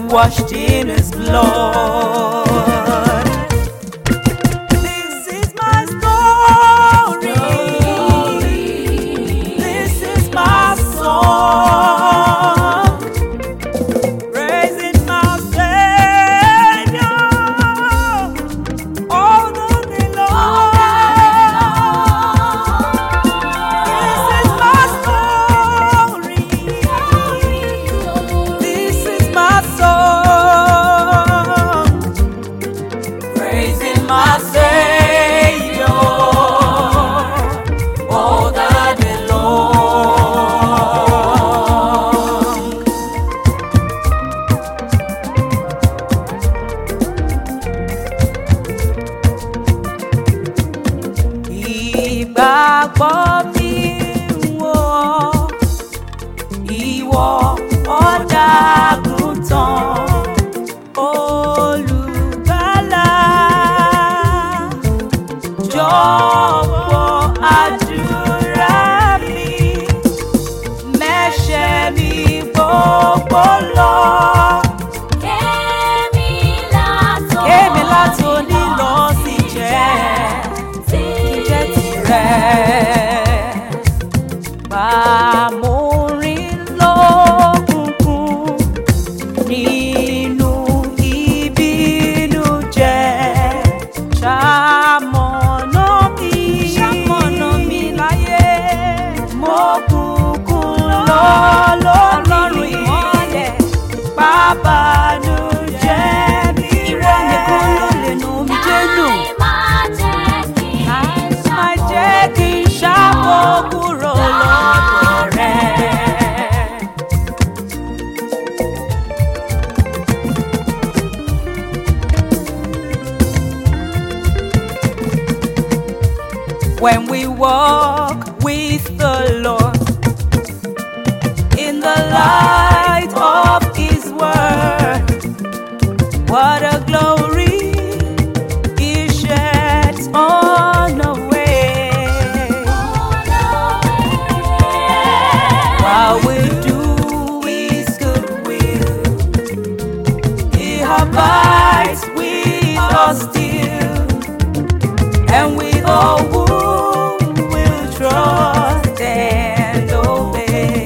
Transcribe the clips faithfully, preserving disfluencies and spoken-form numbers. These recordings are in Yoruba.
washed in His blood. This is my story. This is my song, praising my Savior all the day long. This is my story. This is my song, praising my Savior all the day long. Ìgbàgbọ́ mi wò ìwọ ọ̀dọ́-àgùntàn olùgbàlà, jọ̀wọ́ àdúrà mi, mẹ́ṣẹ̀ mi gbogbo lọ. Kémi látò Kémi látòní lọ sí jẹ́ jẹ́ tirẹ̀. Bá mo rìn lókùnkùn nínú ìbìnújẹ́, ṣamọ̀nà mi, ṣamọ̀nà mi láyé. Mo kúkún lọ lórí ìmọ́lẹ̀, bàbánújẹ́ mi rẹ̀. Ìwọ nìkan ló lè nu mi jẹ́nu. má jẹ́ kí n Má jẹ́ kí n ṣàkó kúrò lọ́dọ̀ rẹ̀. When we walk with the Lord in the light of His word, what a glory He sheds on the way. While we do His good will, He abides with us still, and we all whom will trust and obey.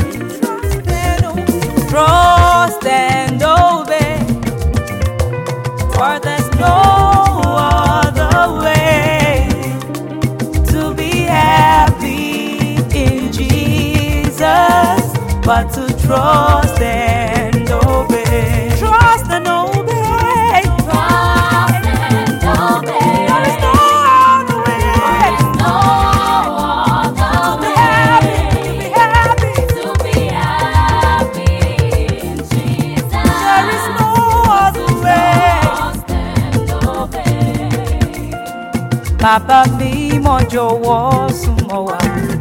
Trust and obey, for there's no other way to be happy in Jesus but to trust and obey. Trust and obey. trust and obey. There is no other way No other to be happy, to be happy. to be happy in Jesus. There is no other way. Trust and obey. Bàbá mi mọ̀ jọ̀wọ́ súnmọ́ wa.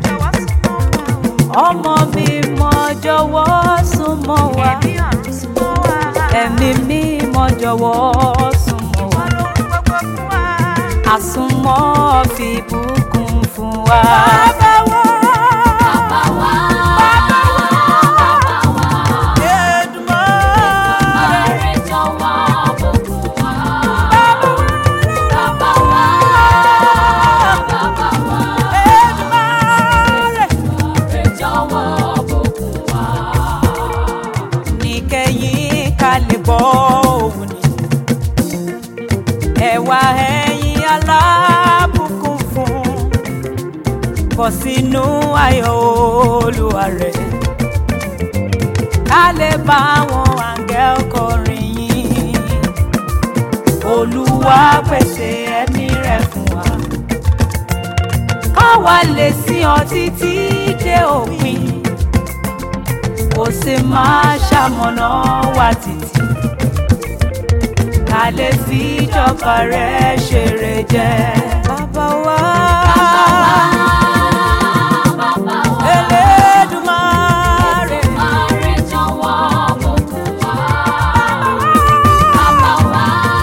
Ọmọ mi mọ̀ jọ̀wọ́ súnmọ́ wa. Ẹ̀mí mi mọ̀ jọ̀wọ́ súnmọ́ wa. Àsùnmọ́ fi bùkún fún wa. Bàbá wa. Bàbá wa, Bàbá wa, Èdùmàrè. Ààrẹ jọ̀wọ́ bùkún wa. Bàbá wa, Bàbá wa, Èdùmàrè. Ààrẹ jọ̀wọ́ bùkún wa. Níkẹyìn ká lè gbọ́ òun ni. Ẹ̀wà ẹ̀yìn alábùkún fún, bọ̀ sínú ayọ̀ Olúwa rẹ̀. Ká lè bá àwọn àǹgẹ́l kọrin yìn. Olúwa pèsè ẹ̀mí rẹ̀ fún wa. Káwa lè sìn ọ́ títí dé òpin. Kò sì máa ṣamọ̀nà wa títí. Ká lè fi ìjọba rẹ̀ ṣeré jẹ. Bàbá wa. Bàbá wa, Elédùmarè. Ààrẹ jọ̀wọ́ bùkún wa. Bàbá wa,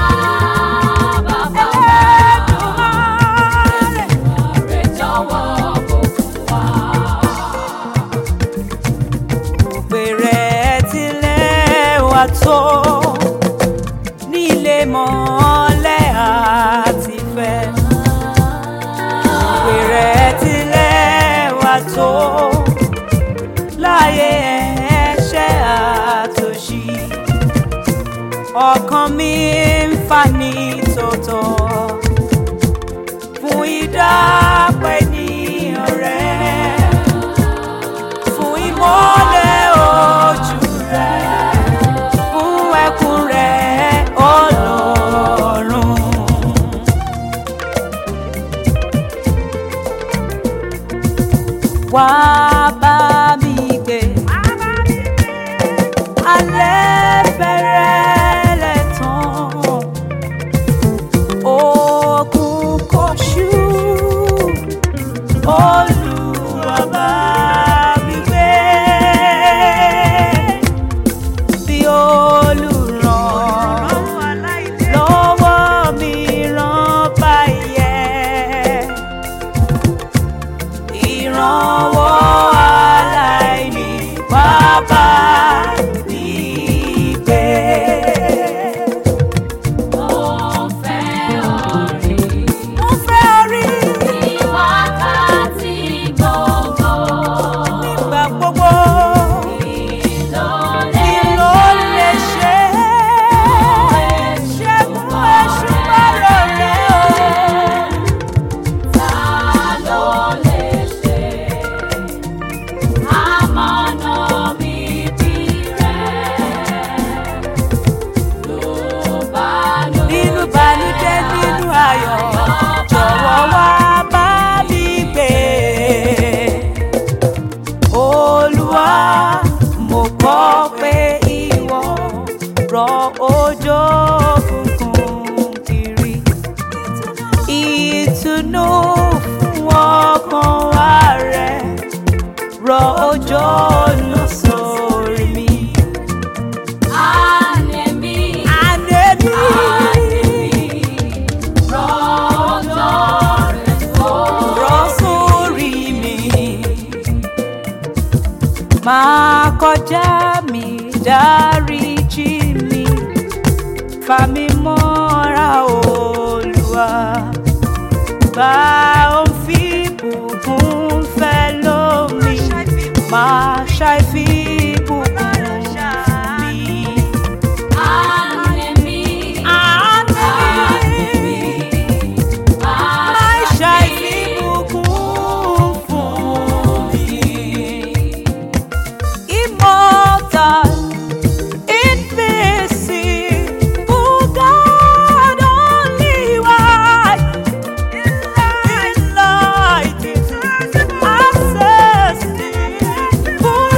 Bàbá wa, Elédùmarè. Ààrẹ jọ̀wọ́ bùkún wa. Òpè rẹ̀ tilẹ̀ lẹ́wà tó nílé mọ́lẹ̀ àti fẹ́. Ìwé rẹ̀ ti lẹ́wà tó láyé ẹ̀ṣẹ̀ àtòṣì. Ọkàn mi ń fà ní tòótọ́ fún ìdápẹ́ ènìyàn rẹ̀, fún ìmọ́lẹ̀ ojú rẹ̀, fún ẹkún rẹ̀ Ọlọ́run. Wá bá mi gbé, alẹ́ fẹ́rẹ̀ lẹ̀ tán, òkun kò ṣú, Olúwa bá mi gbé, bí olùràn lọ́wọ́ mi ràn bá yẹ. Ìrànwọ́ aláìní wá bá mi gbé. Mo fẹ́ orí Mo fẹ́ orí ní wákàtí gbogbo. nígbà gbogbo. Kí ló lè Kí ló lè ṣe ṣẹ́gun èṣù bárò rẹ̀ o? ta ló lè ṣe? Amọ̀nà mi bí rẹ̀ ló bá lò. Nínú ìbànújẹ́ nínú ayọ̀, jọ̀wọ́ wá bá mi gbé. Olúwa, mo gbọ́ pé ìwọ rọ òjò òkùnkùn kiri, ìtùnú fún ọkàn wa rẹ̀, rọ òjò náà sórí mi. Ànẹ̀mí, Ànẹ́mí, rọ̀jò rẹ̀ sórí. rọ sórí mi. Máa kọjá mi, dáríjì mi, fà mí mọ́ra Olúwa. Bá òun fi bùkún fẹ́ lómi, máa ṣàìfi bùkún mi. Ànẹ̀mí, Ànẹ́mí, máa ṣàìfi bùkún fún mi. Immortal, invisible God, only wise, enlightened, accessing, full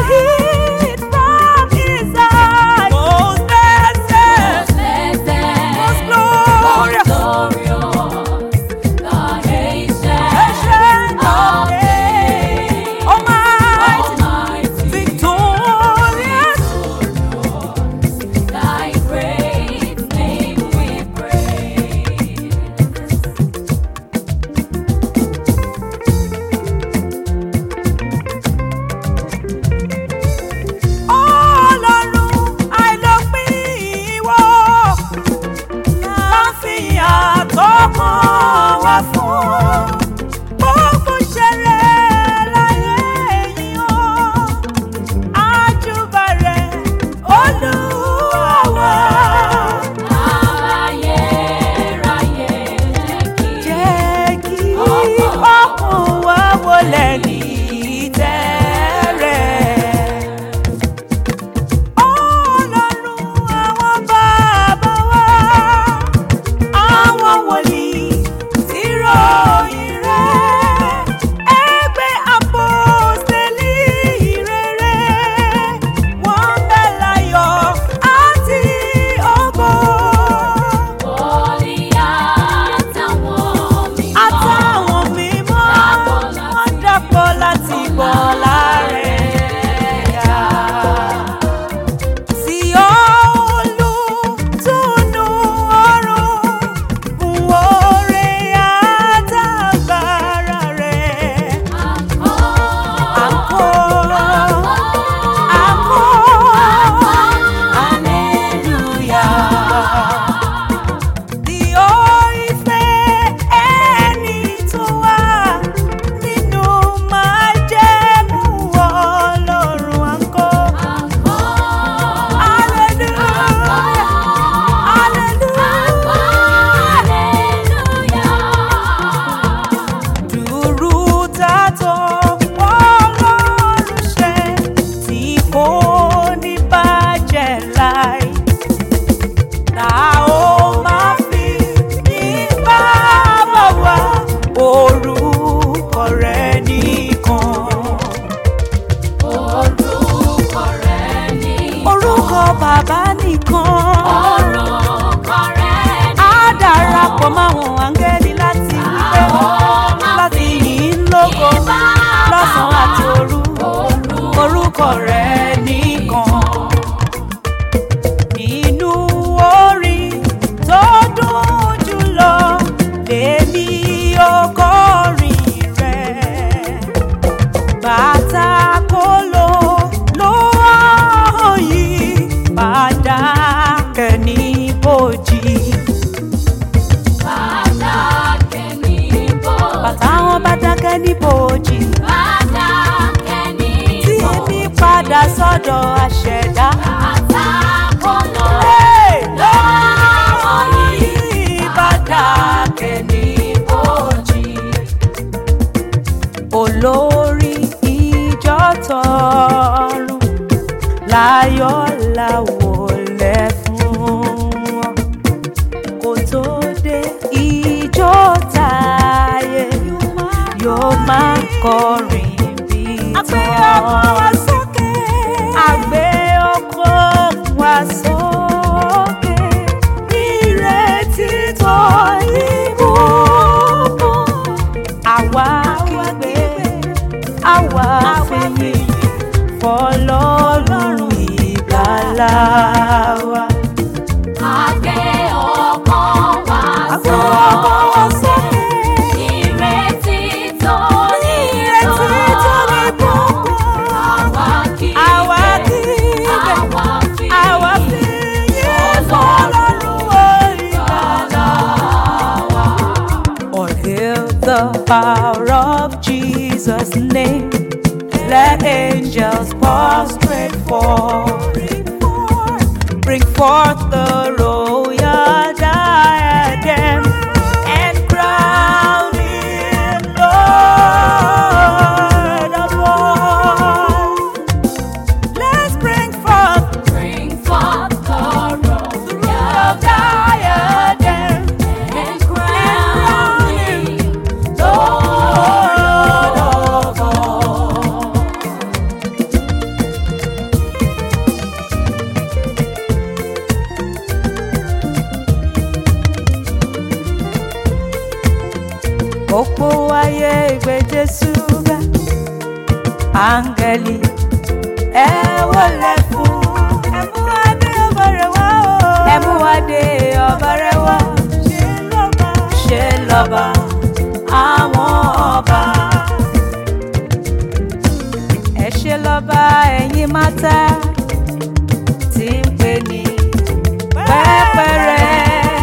bàbá nìkan. Orúkọ rẹ̀ ni Á darapọ̀ máwọn áńgẹ́lì láti wípé láti yìn lógo lọ́sàn-án àti òru. Orúkọ rẹ̀ nìkan. Nínú orin tó dùn jùlọ lèmi ó kọrin rẹ̀. Bàtà kóló ló hàn yìí padà kẹ́ni bòjì. Bàtà kẹ́ni bòjì. Bàtà wọn bá dákẹ́ ní bòjì. Bàtà kẹ́ni Tí bòjì. èmi padà sọ́dọ̀ àṣẹ̀dá. Bàtà kóló Hey! ló hàn yìí Padà kẹ́ni bòjì. Olórí ìjọ tọ̀run láyọ̀ láwọlé fún wọn. Kó tó dé ìjọ táyé yóò máa kọrin bí tán. Àgbé ọkọ̀ wa sókè nírètí tó ìbùkún. Àwa kígbe, àwa fìyìn fọlọ́run ìgbàlà wa. Àgbé ọkàn wa Àgbé ọkàn wa sókè. Ìrètí tó ní Ìrètí tó ní ìbùkún. Àwa kígbe, Àwa kígbe, àwa fìyìn àwa fìyìn fọlọ́run ìgbàlà wa. All hail the power of Jesus' name. Let angels prostrate for. Bring forth the royal diadem and crown him Lord of all. Let's bring forth bring forth the royal diadem and crown him Lord of all. Òpó ayé ìgbé Jésù ga, áńgẹ́lì ẹ wọlé fún. Ẹ mú adé ọba rẹ̀ wá o. Ẹ mú adé ọba rẹ̀ wá. Ṣé lọ́ba? Ṣé lọ́ba àwọn ọba? Ẹ ṣé lọ́ba ẹ̀yin mátá tí ń pè ní pẹ́pẹ́rẹ́.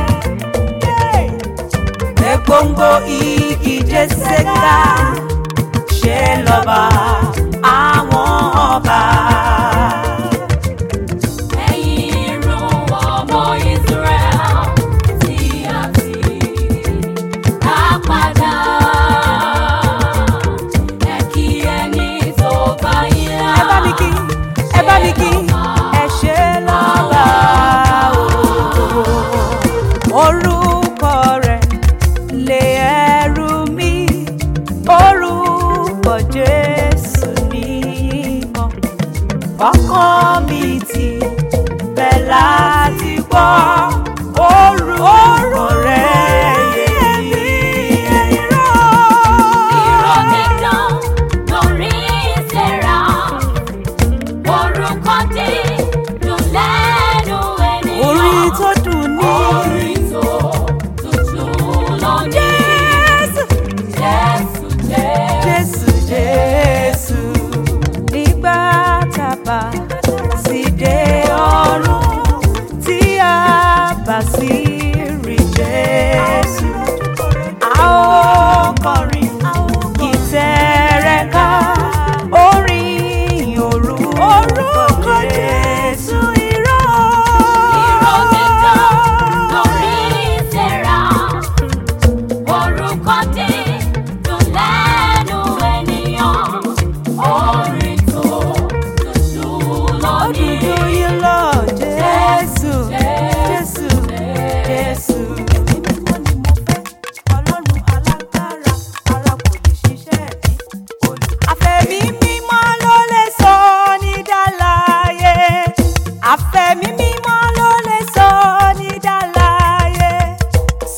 Gbòǹgbò igi Jésèkà ṣe lọ́ba àwọn ọba. ẹ̀yin irun ọmọ Israel tí a ti dá padà. Ẹ kí ẹni tó bá yín là. Ẹ bá mi kí, ẹ bá mi kí, ẹ ṣe lọ́ba o. Orúkọ rẹ̀ lé ẹrù mi, orúkọ Jésù nìkan. Ọkàn mi ti bẹ̀ láti gbọ́ orúkọ rẹ̀ yé mi. Irọ́ dídán lórí ìṣẹ̀ra. Orúkọ dídùn lẹ́nu ènìyàn. Orí tó dùn ní. Orin tó tutù lónìí. Jésù, Jésù, Jésù. Jésù, Jésù. Nígbà tábà sì dé ọ̀run tí a bá sì rí Jésù. A ó kọrin ìtẹ̀rẹ̀ ká orin orúkọ Jésù irọ́. Irọ́ dídán lórí ìṣẹ̀ra. Orúkọ dídùn lẹ́nu ènìyàn. Orin tó tutù lónìí. Òdùdú yìí lọ Jésù, Jésù,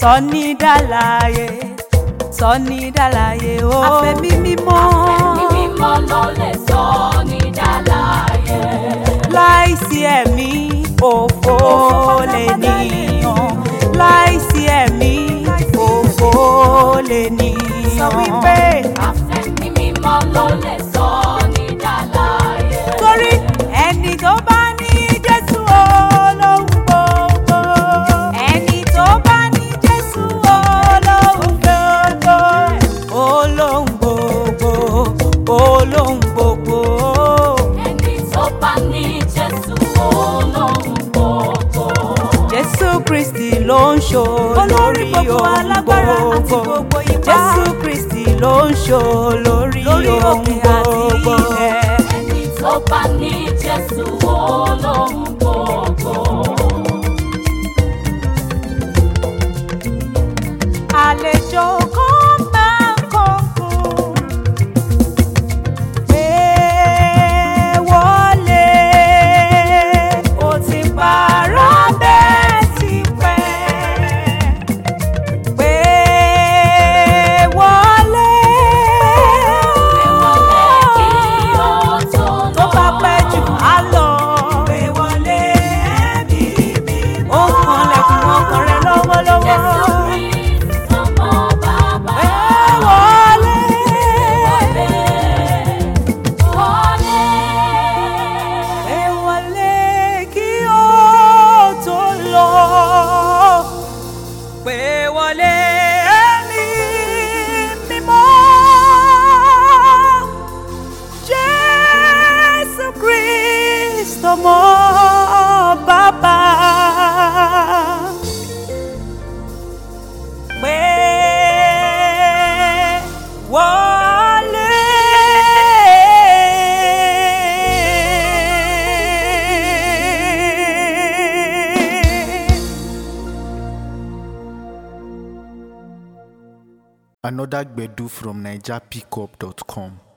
sọ ní dàlàyé sọ ní dàlàyé o. àfẹ̀mí mímọ́ Àfẹ̀mí mímọ́ ló lè sọ ní dàlàyé. láìsí ẹ̀mí òfò lè níyàn láìsí ẹ̀mí òfò lè níyàn. sọ wípé Àfẹ̀mí mímọ́ ló lè sọ ní dàlàyé. torí ẹni tó bá ní Jésù olóhùn gbogbo ẹni tó bá ní Jésù olóhùn gbogbo olóhùn gbogbo olóhùn gbogbo. Ẹni tó bá ní Jésù olóhùn gbogbo. Jésù Kristi ló ń ṣò lórí ohun gbogbo. Jésù Kristi ló ń ṣò lórí ohun gbogbo. Ẹni tó bá ní Jésù olóhùn gbogbo. Àlejò kan máa ń kọkùn pé wọlé ó ti pààrọ̀ bẹ́ẹ̀ ti pẹ́ pé wọlé Wọlé kí ó tó tó lọ. bá pẹ́ jù á lọ pé wọlé ẹ̀mí mímọ́ ó kanlẹ̀kùn ọkàn rẹ lọ́wọ́lọ́wọ́. Jésù Kristi ọmọ bàbá. Wọlé. Wọlé. Ẹ wọlé kí ó tó lọ. Pé wọlé ẹ̀mí mímọ́. Jésù Kristi ọmọ bàbá. Pé wọlé. Another Gbedu from niger pickup dot com.